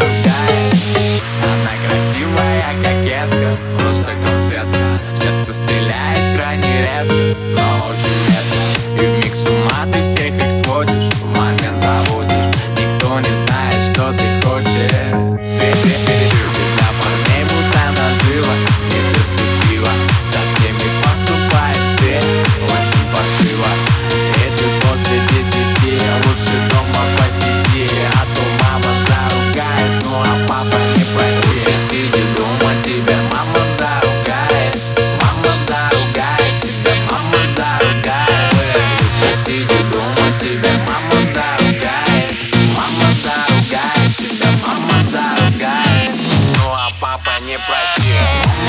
заругает. Она красивая кокетка, просто конфетка. Сердце стреляет крайне редко, но очень метко. И вмиг с ума ты всех их сводишь, в момент заводишь. Никто не знает, что ты хочешь. Ты для парней будто нажива, не перспектива. Со всеми поступаешь ты очень паршиво. И ты после 10 лучше дома посиди, а то мама заругает, ну а папа не простит. Лучше сиди дома, тебя мама заругает. Мама заругает, тебя мама заругает. Лучше сиди дома, тебя мама заругает. Мама заругает, тебя мама заругает, ну а папа не простит.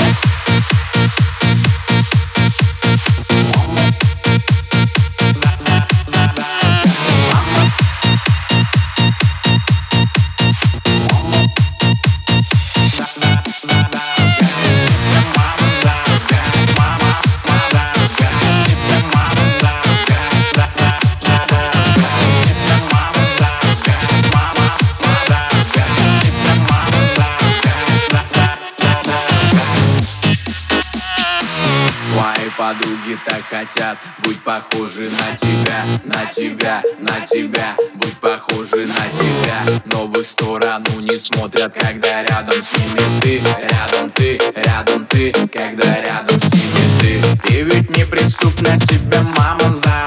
Твои подруги так хотят быть похожи на тебя, на тебя, на тебя, быть похожи на тебя. Но в их сторону не смотрят, когда рядом с ними ты, рядом ты, рядом ты, когда рядом с ними ты. Ты ведь неприступна, тебя мама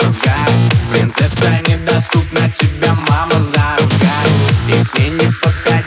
заругает. Принцесса недоступна, тебя мама заругает. И ты не подходи.